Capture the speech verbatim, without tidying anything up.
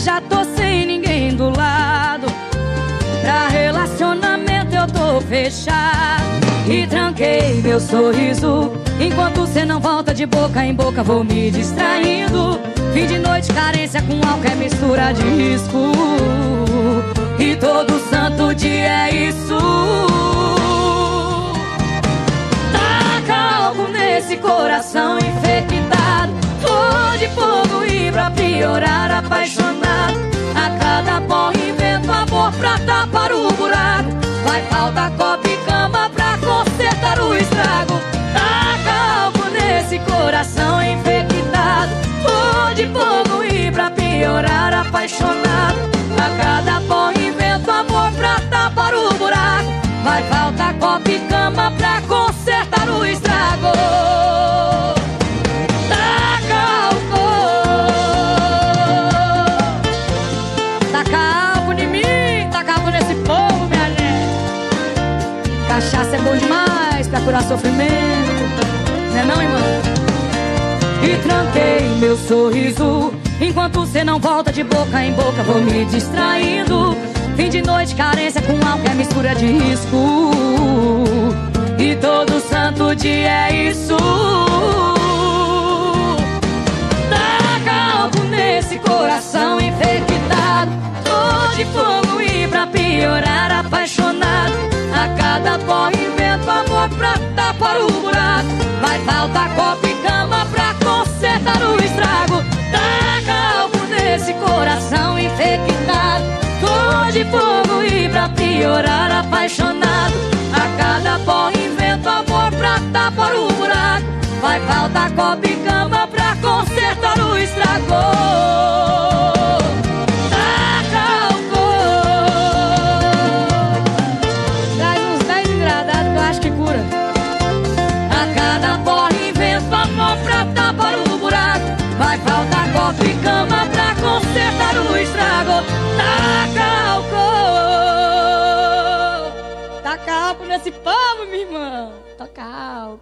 já tô sem ninguém do lado. Pra relacionamento eu tô fechado. E tranquei meu sorriso. Enquanto cê não volta de boca em boca, vou me distraindo. Fim de noite, carência com álcool é mistura de risco. E todo santo dia é isso. Taca algo nesse coração infectado. Flor de fogo e pra piorar apaixonado. A cada porra invento amor pra tapar o buraco. Vai faltar copo e cama pra consertar o estrago. Taca algo nesse coração infectado. Flor de fogo e pra piorar apaixonado. A cada porra invento amor pra tapar o buraco. Vai faltar copo e cama pra consertar o estrago. Taca álcool. Taca álcool em mim, taca álcool nesse povo, minha gente. Cachaça é bom demais pra curar sofrimento, né não, irmão? E tranquei meu sorriso. Enquanto cê não volta de boca em boca, vou me distraindo. Fim de noite, carência com álcool é mistura de risco. E todo santo dia é isso. Taca álcool nesse coração infectado. Tô de fogo e pra piorar apaixonado. A cada porra invento amor pra tapar o buraco. Vai faltar copo e cama pra consertar o estrago. Taca álcool nesse coração infectado. Tô de fogo e pra piorar apaixonado. A cada porra invento amor pra tapar o buraco. Vai faltar copo e cama pra consertar o estrago. Taca álcool. Traz uns dez engradados que eu acho que cura. A cada porra invento amor pra tapar o buraco. Vai faltar copo e cama pra consertar o estrago. Taca álcool. Taca álcool nesse povo, minha irmã. Taca álcool.